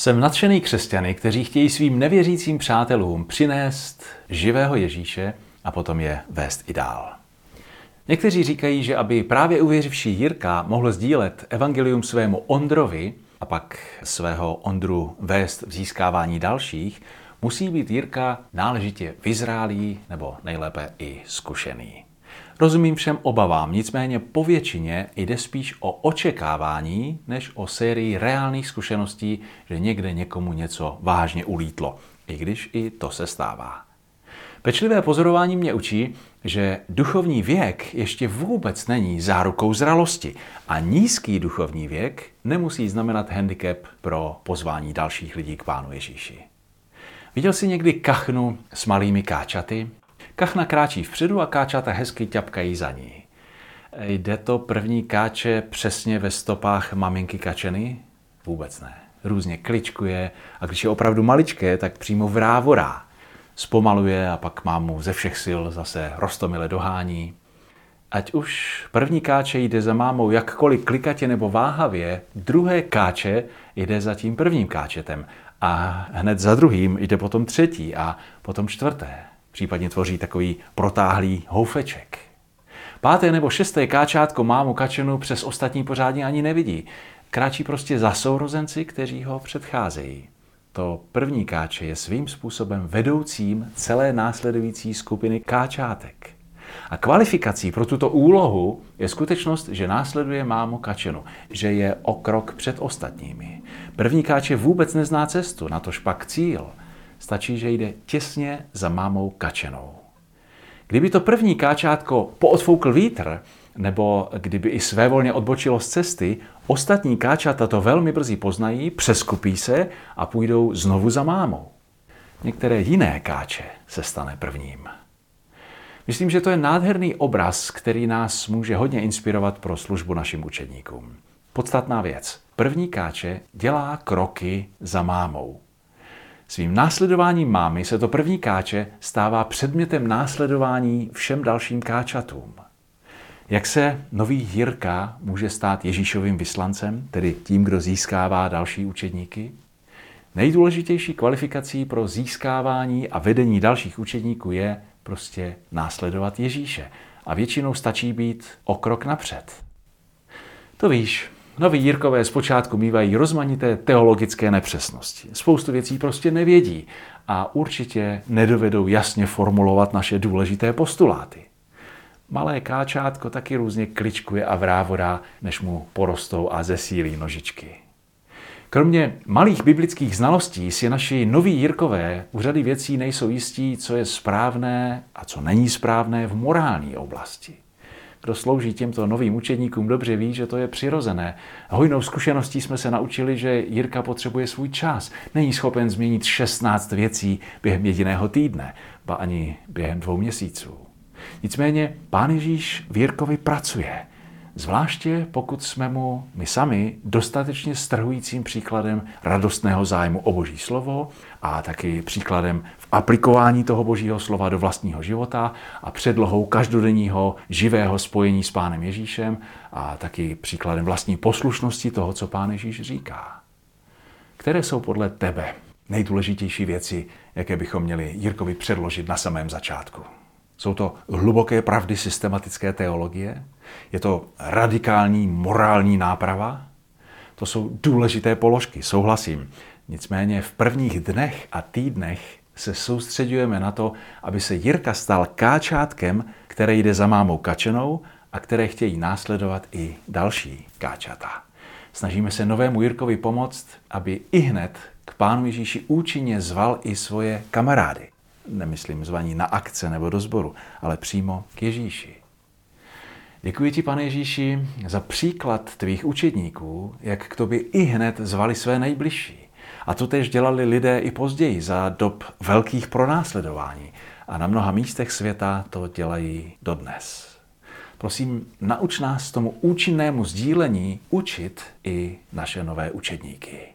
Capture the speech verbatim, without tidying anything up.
Jsem nadšený křesťany, kteří chtějí svým nevěřícím přátelům přinést živého Ježíše a potom je vést i dál. Někteří říkají, že aby právě uvěřivší Jirka mohl sdílet evangelium svému Ondrovi a pak svého Ondru vést v získávání dalších, musí být Jirka náležitě vyzrálý nebo nejlépe i zkušený. Rozumím všem obavám, nicméně po většině jde spíš o očekávání, než o sérii reálných zkušeností, že někde někomu něco vážně ulítlo, i když i to se stává. Pečlivé pozorování mě učí, že duchovní věk ještě vůbec není zárukou zralosti a nízký duchovní věk nemusí znamenat handicap pro pozvání dalších lidí k Pánu Ježíši. Viděl jsi někdy kachnu s malými káčaty? Kachna kráčí vpředu a káčata hezky ťapkají za ní. Jde to první káče přesně ve stopách maminky kačeny? Vůbec ne. Různě kličkuje a když je opravdu maličké, tak přímo vrávorá. Zpomaluje a pak mámu ze všech sil zase roztomile dohání. Ať už první káče jde za mámou jakkoliv klikatě nebo váhavě, druhé káče jde za tím prvním káčetem a hned za druhým jde potom třetí a potom čtvrté. Případně tvoří takový protáhlý houfeček. Páté nebo šesté káčátko mámu kačenu přes ostatní pořádně ani nevidí. Kráčí prostě za sourozenci, kteří ho předcházejí. To první káče je svým způsobem vedoucím celé následující skupiny káčátek. A kvalifikací pro tuto úlohu je skutečnost, že následuje mámu kačenu, že je o krok před ostatními. První káče vůbec nezná cestu, natož pak cíl. Stačí, že jde těsně za mámou kačenou. Kdyby to první káčátko poodfoukl vítr, nebo kdyby i svévolně odbočilo z cesty, ostatní káčata to velmi brzy poznají, přeskupí se a půjdou znovu za mámou. Některé jiné káče se stane prvním. Myslím, že to je nádherný obraz, který nás může hodně inspirovat pro službu našim učedníkům. Podstatná věc. První káče dělá kroky za mámou. Svým následováním mámy se to první káče stává předmětem následování všem dalším káčatům. Jak se nový Jirka může stát Ježíšovým vyslancem, tedy tím, kdo získává další učedníky? Nejdůležitější kvalifikací pro získávání a vedení dalších učedníků je prostě následovat Ježíše. A většinou stačí být o krok napřed. To víš, noví Jirkové zpočátku mívají rozmanité teologické nepřesnosti. Spoustu věcí prostě nevědí a určitě nedovedou jasně formulovat naše důležité postuláty. Malé káčátko taky různě kličkuje a vrávorá, než mu porostou a zesílí nožičky. Kromě malých biblických znalostí si naši noví Jirkové u řady věcí nejsou jistí, co je správné a co není správné v morální oblasti. Kdo slouží těmto novým učedníkům, dobře ví, že to je přirozené. Hojnou zkušeností jsme se naučili, že Jirka potřebuje svůj čas. Není schopen změnit šestnáct věcí během jediného týdne, ba ani během dvou měsíců. Nicméně Pán Ježíš v Jirkovi pracuje. Zvláště pokud jsme mu my sami dostatečně strhujícím příkladem radostného zájmu o Boží slovo a taky příkladem v aplikování toho Božího slova do vlastního života a předlohou každodenního živého spojení s Pánem Ježíšem a taky příkladem vlastní poslušnosti toho, co Pán Ježíš říká. Které jsou podle tebe nejdůležitější věci, jaké bychom měli Jirkovi předložit na samém začátku? Jsou to hluboké pravdy systematické teologie? Je to radikální morální náprava? To jsou důležité položky, souhlasím. Nicméně v prvních dnech a týdnech se soustředujeme na to, aby se Jirka stal káčátkem, které jde za mámou kačenou a které chtějí následovat i další káčata. Snažíme se novému Jirkovi pomoct, aby ihned k Pánu Ježíši účinně zval i svoje kamarády. Nemyslím zvaní na akce nebo do sboru, ale přímo k Ježíši. Děkuji ti, Pane Ježíši, za příklad tvých učedníků, jak k tobě ihned zvali své nejbližší. A to též dělali lidé i později za dob velkých pronásledování. A na mnoha místech světa to dělají dodnes. Prosím, nauč nás tomu účinnému sdílení učit i naše nové učedníky.